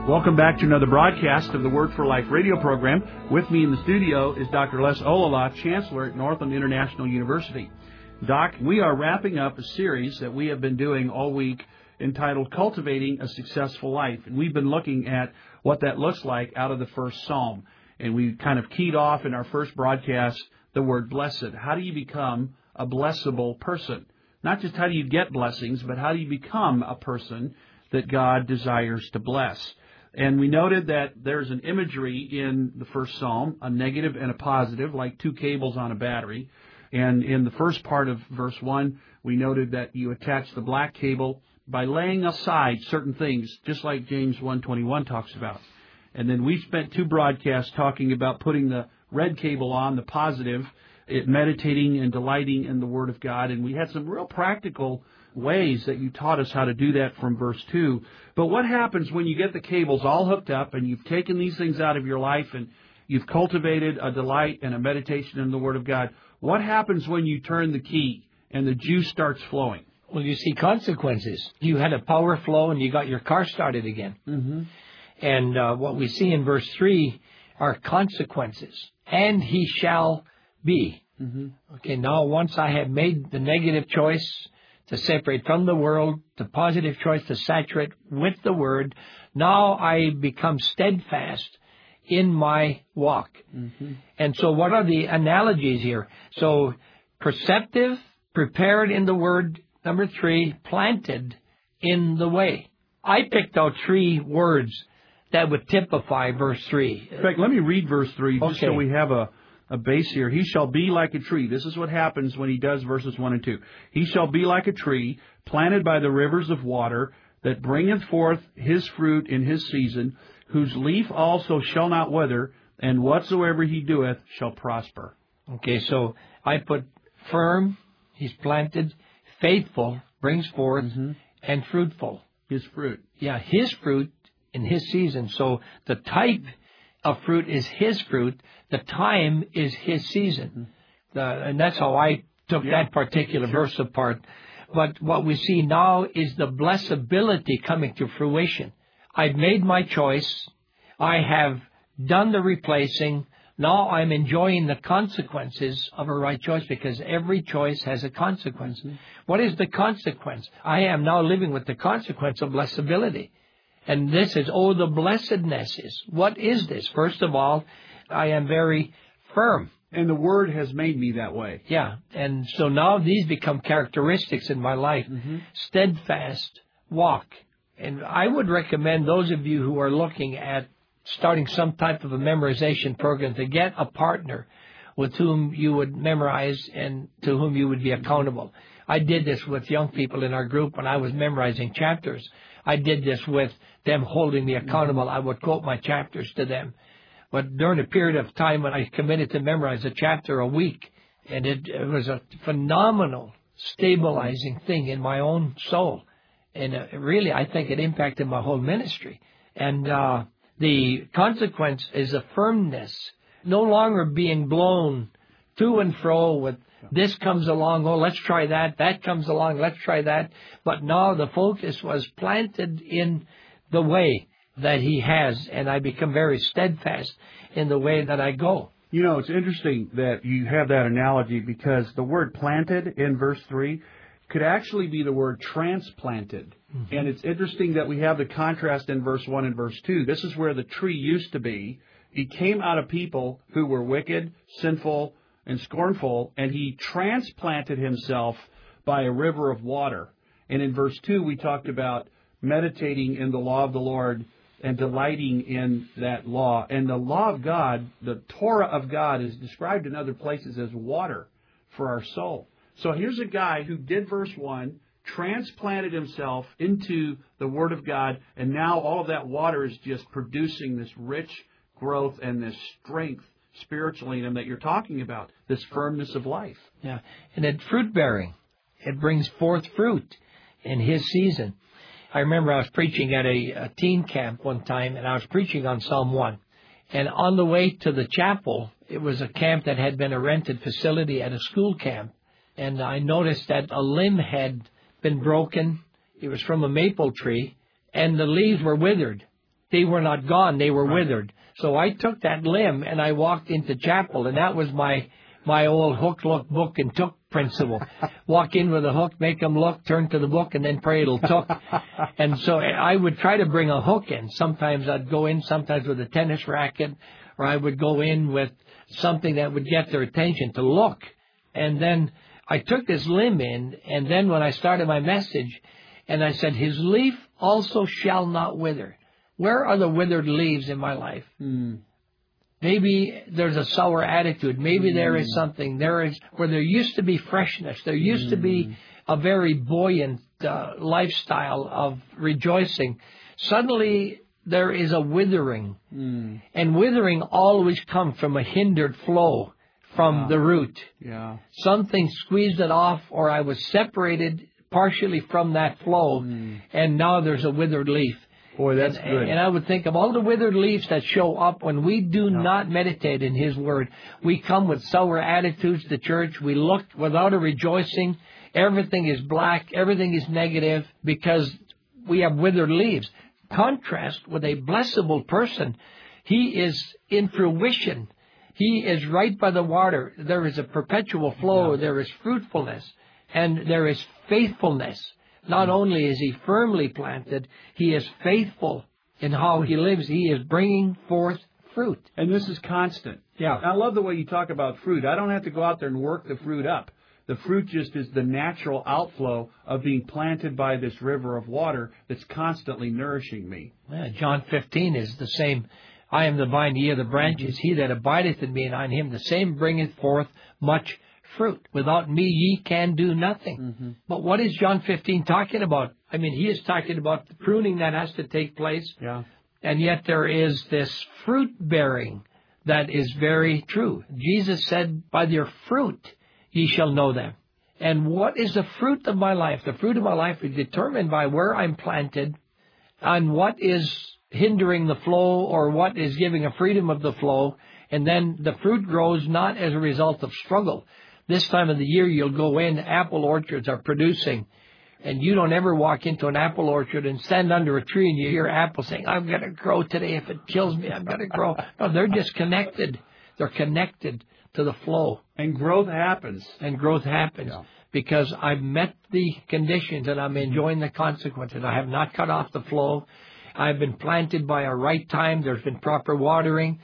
Welcome back to another broadcast of the Word for Life radio program. With me in the studio is Dr. Les Olala, Chancellor at Northland International University. Doc, we are wrapping up a series that we have been doing all week entitled Cultivating a Successful Life. And we've been looking at what that looks like out of the first Psalm. And we kind of keyed off in our first broadcast the word blessed. How do you become a blessable person? Not just how do you get blessings, but how do you become a person that God desires to bless? And we noted that there's an imagery in the first Psalm, a negative and a positive, like two cables on a battery. And in the first part of verse 1, we noted that you attach the black cable by laying aside certain things, just like James 1:21 talks about. And then we spent two broadcasts talking about putting the red cable on, the positive, meditating and delighting in the Word of God. And we had some real practical ways that you taught us how to do that from verse 2. But what happens when you get the cables all hooked up and you've taken these things out of your life and you've cultivated a delight and a meditation in the Word of God? What happens when you turn the key and the juice starts flowing? Well, you see consequences. You had a power flow and you got your car started again. Mm-hmm. And what we see in verse 3 are consequences. And he shall be. Mm-hmm. Okay, now once I have made the negative choice to separate from the world, the positive choice to saturate with the Word, now I become steadfast in my walk. Mm-hmm. And so what are the analogies here? So perceptive, prepared in the Word. Number 3, planted in the way. I picked out 3 words that would typify verse 3. In fact, let me read verse 3 just Okay. so we have a base here. He shall be like a tree. This is what happens when he does verses 1 and 2. He shall be like a tree planted by the rivers of water that bringeth forth his fruit in his season, whose leaf also shall not wither, and whatsoever he doeth shall prosper. Okay, so I put firm, he's planted, faithful, brings forth, and fruitful. His fruit. Yeah, his fruit in his season. So the type of fruit is his fruit. The time is his season. And that's how I took that particular verse apart. But what we see now is the blessability coming to fruition. I've made my choice. I have done the replacing. Now I'm enjoying the consequences of a right choice because every choice has a consequence. What is the consequence? I am now living with the consequence of blessability. And this is, the blessedness is. What is this? First of all, I am very firm. And the Word has made me that way. Yeah. And so now these become characteristics in my life. Steadfast walk. And I would recommend those of you who are looking at starting some type of a memorization program to get a partner with whom you would memorize and to whom you would be accountable. I did this with young people in our group when I was memorizing chapters. I did this with them holding me accountable. I would quote my chapters to them. But during a period of time when I committed to memorize a chapter a week, and it was a phenomenal stabilizing thing in my own soul. And really, I think it impacted my whole ministry. And the consequence is a firmness, no longer being blown to and fro with this comes along, let's try that. That comes along, let's try that. But now the focus was planted in the way that he has, and I become very steadfast in the way that I go. You know, it's interesting that you have that analogy because the word planted in verse 3 could actually be the word transplanted. And it's interesting that we have the contrast in verse 1 and verse 2. This is where the tree used to be. He came out of people who were wicked, sinful, and scornful, and he transplanted himself by a river of water. And in verse 2, we talked about meditating in the law of the Lord and delighting in that law. And the law of God, the Torah of God, is described in other places as water for our soul. So here's a guy who did verse 1, transplanted himself into the Word of God, and now all of that water is just producing this rich growth and this strength spiritually in him that you're talking about, this firmness of life. Yeah, and then fruit bearing. It brings forth fruit in his season. I remember I was preaching at a teen camp one time, and I was preaching on Psalm 1. And on the way to the chapel, it was a camp that had been a rented facility at a school camp. And I noticed that a limb had been broken. It was from a maple tree, and the leaves were withered. they were not gone, they were withered. So I took that limb and I walked into chapel, and that was my old hook, look, book, and took principle. Walk in with a hook, make them look, turn to the book, and then pray it'll took. And so I would try to bring a hook in. Sometimes I'd go in, sometimes with a tennis racket, or I would go in with something that would get their attention to look. And then I took this limb in, and then when I started my message, and I said, his leaf also shall not wither. Where are the withered leaves in my life? Maybe there's a sour attitude. Maybe there is something. Where there used to be freshness. There used to be a very buoyant lifestyle of rejoicing. Suddenly there is a withering. And withering always comes from a hindered flow from the root. Yeah. Something squeezed it off, or I was separated partially from that flow, and now there's a withered leaf. Boy, that's good. And I would think of all the withered leaves that show up when we do not meditate in His Word. We come with sour attitudes to church. We look without a rejoicing. Everything is black. Everything is negative because we have withered leaves. Contrast with a blessable person. He is in fruition. He is right by the water. There is a perpetual flow. There is fruitfulness. And there is faithfulness. Not only is he firmly planted, he is faithful in how he lives. He is bringing forth fruit. And this is constant. Yeah. I love the way you talk about fruit. I don't have to go out there and work the fruit up. The fruit just is the natural outflow of being planted by this river of water that's constantly nourishing me. Yeah, John 15 is the same. I am the vine, ye are the branches. He that abideth in me and I in him, the same bringeth forth much fruit. Without me ye can do nothing. But what is John 15 talking about? I mean, he is talking about the pruning that has to take place. Yeah. And yet there is this fruit bearing that is very true. Jesus said, by their fruit ye shall know them. And what is the fruit of my life? The fruit of my life is determined by where I'm planted and what is hindering the flow or what is giving a freedom of the flow. And then the fruit grows not as a result of struggle. This time of the year, you'll go in, apple orchards are producing, and you don't ever walk into an apple orchard and stand under a tree and you hear apples saying, I'm going to grow today. If it kills me, I'm going to grow. No, they're just connected. They're connected to the flow. And growth happens. Because I've met the conditions and I'm enjoying the consequences. I have not cut off the flow. I've been planted by a right time. There's been proper watering.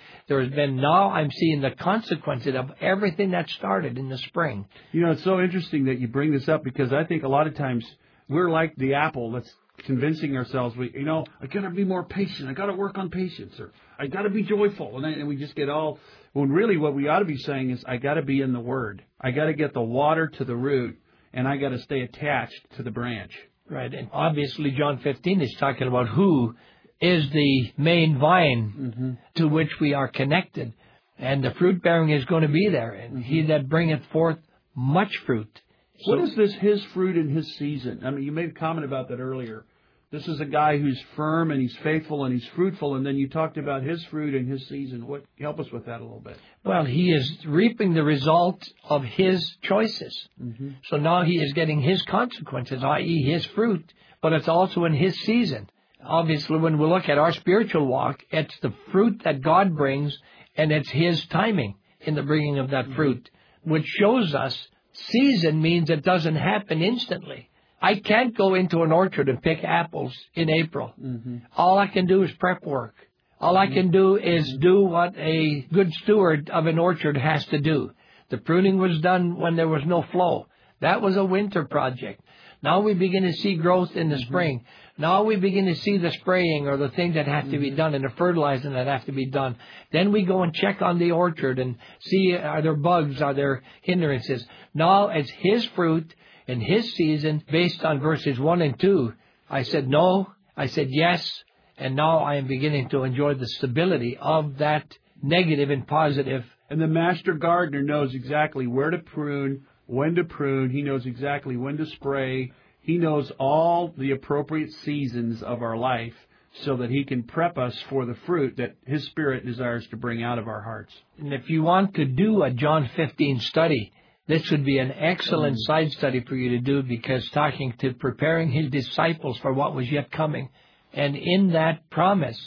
Now I'm seeing the consequences of everything that started in the spring. You know, it's so interesting that you bring this up because I think a lot of times we're like the apple that's convincing ourselves, I got to be more patient. I got to work on patience, or I got to be joyful. And we just get all, when really what we ought to be saying is I got to be in the Word. I got to get the water to the root, and I got to stay attached to the branch. Right, and obviously John 15 is talking about who is the main vine to which we are connected. And the fruit bearing is going to be there. And he that bringeth forth much fruit. What is this, his fruit in his season? I mean, you made a comment about that earlier. This is a guy who's firm and he's faithful and he's fruitful. And then you talked about his fruit in his season. Help us with that a little bit. Well, he is reaping the result of his choices. So now he is getting his consequences, i.e. his fruit, but it's also in his season. Obviously, when we look at our spiritual walk, it's the fruit that God brings, and it's his timing in the bringing of that fruit, which shows us season means it doesn't happen instantly. I can't go into an orchard and pick apples in April. All I can do is prep work. All I can do is do what a good steward of an orchard has to do. The pruning was done when there was no flow. That was a winter project. Now we begin to see growth in the spring. Now we begin to see the spraying or the things that have to be done and the fertilizing that have to be done. Then we go and check on the orchard and see, are there bugs, are there hindrances. Now it's his fruit in his season based on verses 1 and 2. I said no, I said yes, and now I am beginning to enjoy the stability of that negative and positive. And the master gardener knows exactly where to prune, when to prune. He knows exactly when to spray. He knows all the appropriate seasons of our life so that he can prep us for the fruit that his Spirit desires to bring out of our hearts. And if you want to do a John 15 study, this would be an excellent side study for you to do, because preparing his disciples for what was yet coming. And in that promise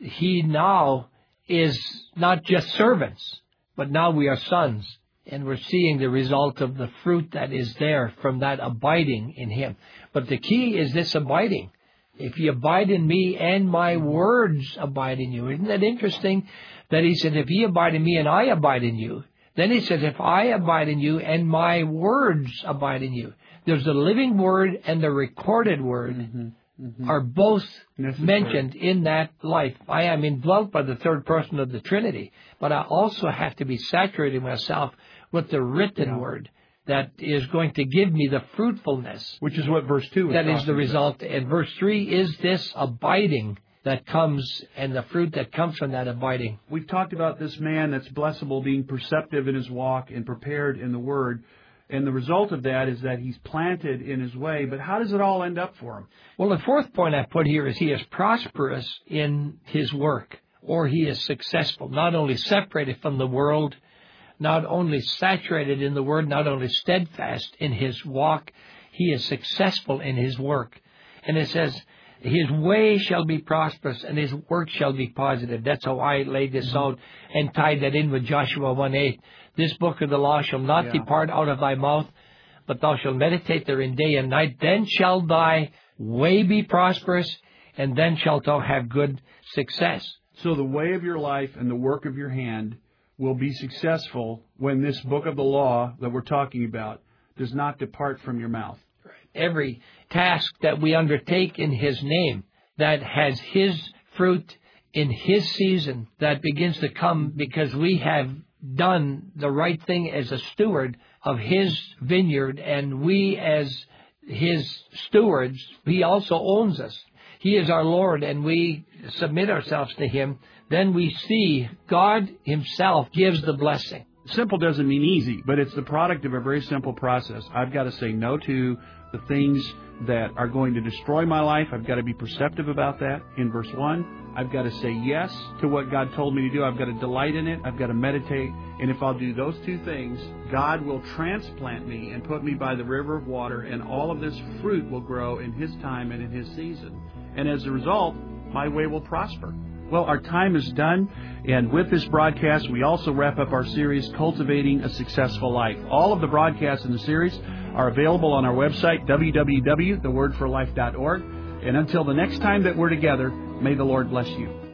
he now is not just servants, but now we are sons. And we're seeing the result of the fruit that is there from that abiding in him. But the key is this abiding. If you abide in me and my words abide in you. Isn't that interesting that he said, if ye abide in me and I abide in you? Then he says, if I abide in you and my words abide in you. There's the living word and the recorded word are both mentioned in that life. I am indwelt by the third person of the Trinity, but I also have to be saturating myself with the written word that is going to give me the fruitfulness. Which is what verse 2 is. That is the result. And verse 3 is this abiding that comes and the fruit that comes from that abiding. We've talked about this man that's blessable being perceptive in his walk and prepared in the word. And the result of that is that he's planted in his way. But how does it all end up for him? Well, the fourth point I put here is he is prosperous in his work, or he is successful, not only separated from the world, not only saturated in the word, not only steadfast in his walk, he is successful in his work. And it says, his way shall be prosperous and his work shall be positive. That's how I laid this out and tied that in with Joshua 1:8. This book of the law shall not depart out of thy mouth, but thou shalt meditate therein day and night. Then shall thy way be prosperous, and then shalt thou have good success. So the way of your life and the work of your hand will be successful when this book of the law that we're talking about does not depart from your mouth. Every task that we undertake in his name that has his fruit in his season that begins to come because we have done the right thing as a steward of his vineyard, and we as his stewards, he also owns us. He is our Lord, and we submit ourselves to him. Then we see God himself gives the blessing. Simple doesn't mean easy, but it's the product of a very simple process. I've got to say no to the things that are going to destroy my life. I've got to be perceptive about that in verse 1. I've got to say yes to what God told me to do. I've got to delight in it. I've got to meditate. And if I'll do those two things, God will transplant me and put me by the river of water, and all of this fruit will grow in his time and in his season. And as a result, my way will prosper. Well, our time is done, and with this broadcast, we also wrap up our series, Cultivating a Successful Life. All of the broadcasts in the series are available on our website, www.thewordforlife.org. And until the next time that we're together, may the Lord bless you.